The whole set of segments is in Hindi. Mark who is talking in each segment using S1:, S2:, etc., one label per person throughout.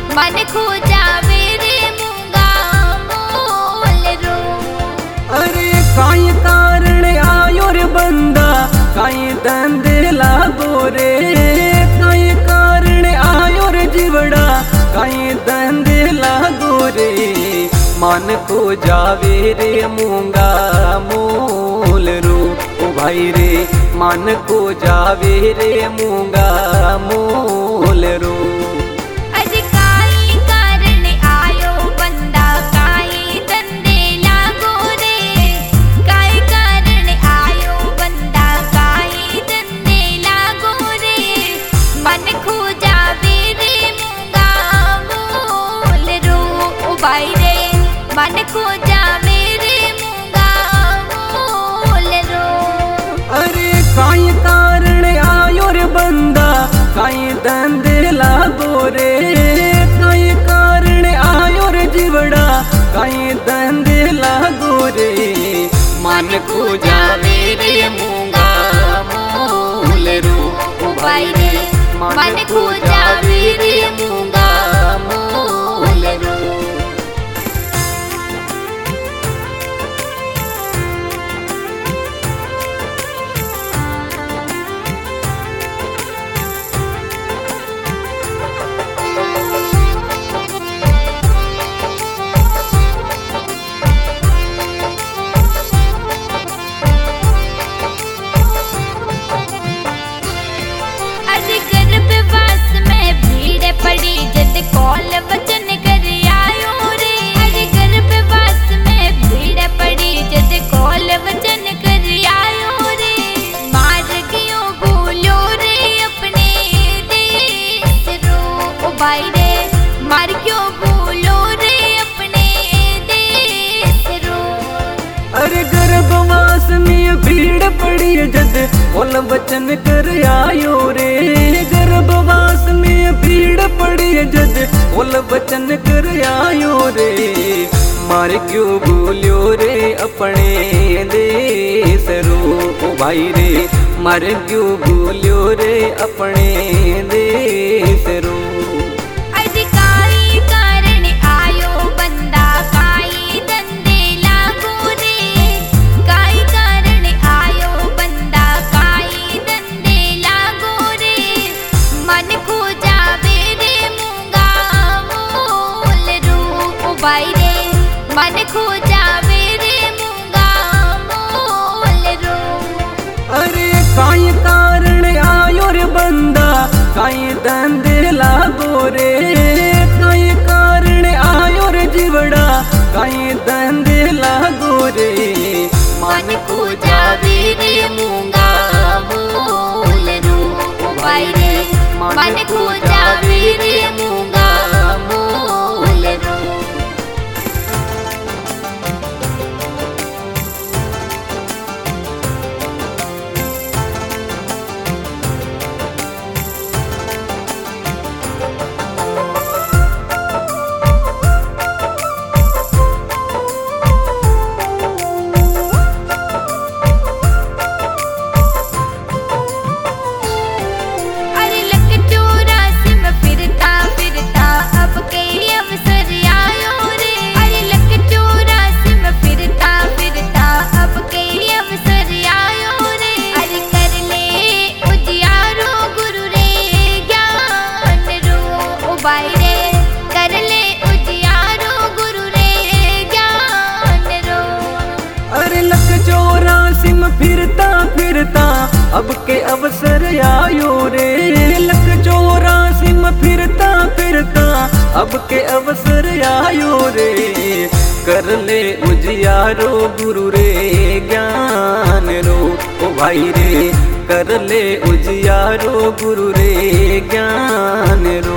S1: मन खो जावे रे मूंगा मोल रो।
S2: अरे काई कारण आयो रे बंदा काई धंधे लागो रे, काई कारण आयो रे जीवड़ा काई धंधे लागो रे। मन खो जावे रे मूंगा मोल रो ओ भाई रे, मन खो जावे रे मूंगा मोल रो।
S1: मन खो जावे रे मूंगा मोल रो।
S2: अरे काई कारण आयो रे बंदा काई धंधे लागो रे, काई कारण आयो रे जीवड़ा काई धंधे लागो रे। मन खो जावे रे मूंगा मोल रो ओ भाई रे, मन खो जावे रे मूंगा मोल रो।
S1: पड़ी जद कॉल वचन कर आयो रे, अरे गर्भवास में भीड़ पड़ी जद कॉल वचन कर आयो रे। मार क्यों भूलो रे अपने देश रो ओ भाई रे, मार क्यों भूलो रे अपने देश रो।
S2: अरे गर्भवास में भीड़ पड़ी जद कॉल वचन कर आयो रे, गर्भवास में भीड़ पड़ी जद बोल वचन कर आयो रे। मार क्यों भूल्यो रे अपने देश रो ओ भाई रे, मार क्यों भूल्यो रे अपने देश रो।
S1: भाई रे मन खो जावे रे मूंगा मोल रो।
S2: अरे काई कारण आयो रे बंदा काई धंधे लागो रे, काई कारण आयो रे जीवड़ा काई धंधे लागो रे। मन खो जावे रे मूंगा मोल रो ओ भाई रे, मन खो जावे रे मूंगा मोल रो। फिरता फिरता अब के अवसर आयो रे, लख 84 में फिरता फिरता अब के अवसर आयो रे। कर ले उजियारो गुरु रे ज्ञान रो ओ भाई रे, कर ले उजियारो गुरु रे ज्ञान रो।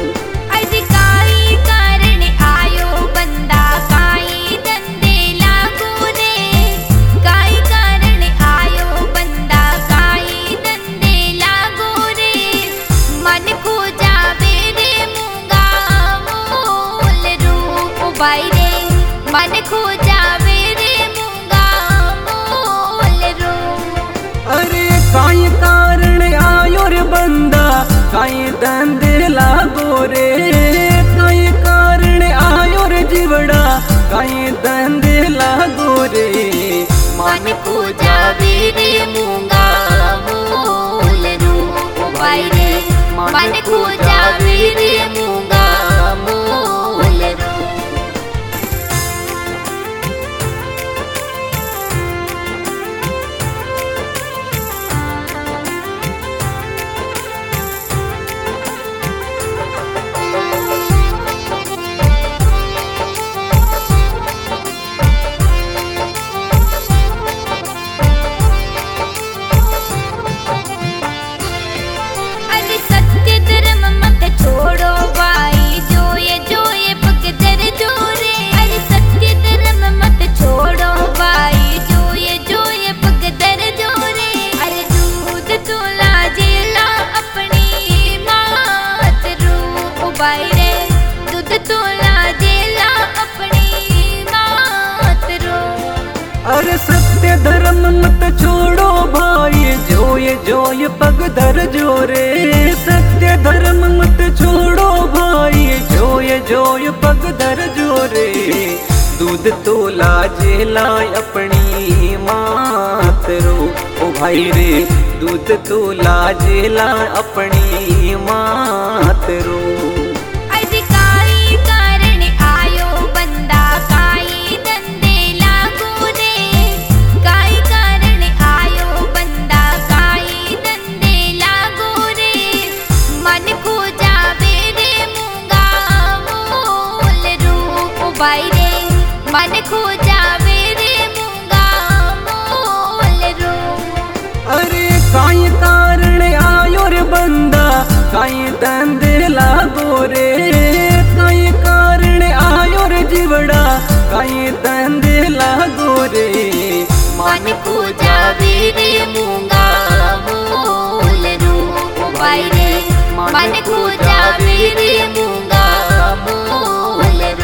S1: भाई रे मन खो जावे रे मूंगा मोल रो।
S2: अरे काई कारण आयो रे बंदा काई धंधे लागो रे, काई धंधे लागो रे
S1: मन को जावे रे मूंगा मोल रो भाई रे मन को जावे रे मूंगा मोल रो। छोड़ो भाई जो ये पग दर जोरे। अरे सत्य धर्म मत छोड़ो भाई जो ये पग दर जोरे। अरे दूध तुला जेला अपनी मात रो भाई रे दूध तुला जेला अपनी मात रो।
S2: अरे सत्य धर्म मत छोड़ो भाई जो ये पग धर जोरे। सत्य धर्म मत छोड़ो भाई जो ये पग धर जोरे। दूध तोला जेला अपनी मात रो ओ भाई रे दूध तोला जेला अपनी मात रो।
S1: भाई रे मन खो जावे रे मूंगा मोल रो।
S2: अरे काई कारण आयो रे बंदा काई धंधे लागो रे। काई कारण आयो रे जीवड़ा काई धंधे लागो रे
S1: मन खो जावे रे मूंगा मोल रो भाई रे मन खो जावे रे मूंगा मोल रो।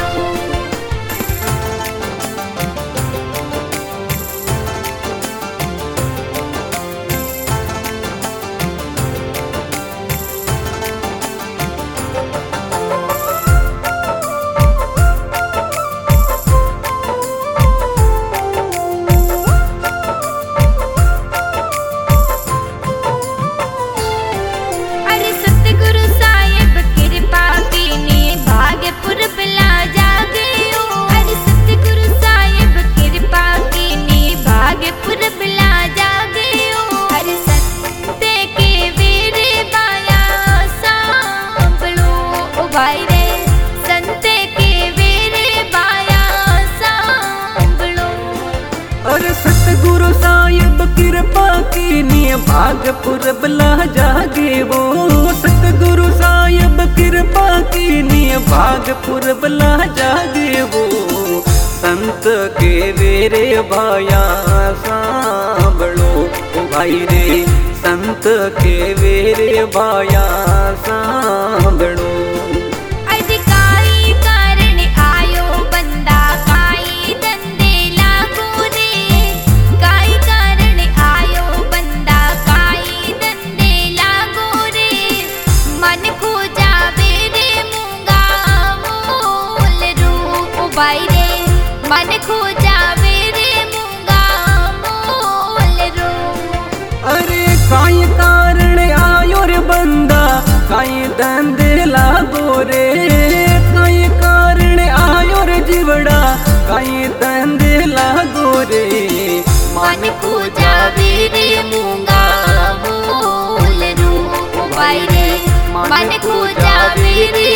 S1: भाई रे संते के वेरे बाया सांभलो।
S2: अरे सतगुरु साहिब कृपा कीनी भागपुर बला जागे वो। सतगुरु साहिब कृपा कीनी भागपुर बला जागे वो। संत के वेरे बाया सांभलो ओ भाई रे संत के वेरे बाया सांभलो।
S1: भाई रे मन खो जावे रे मूंगा मोल रो।
S2: अरे काई कारण आयो रे बंदा काई धंधे लागो रे। काई कारण आयो रे जीवड़ा काई धंधे लागो रे
S1: मन खो जावे रे मूंगा मोल रो भाई रे मन खो जावे रे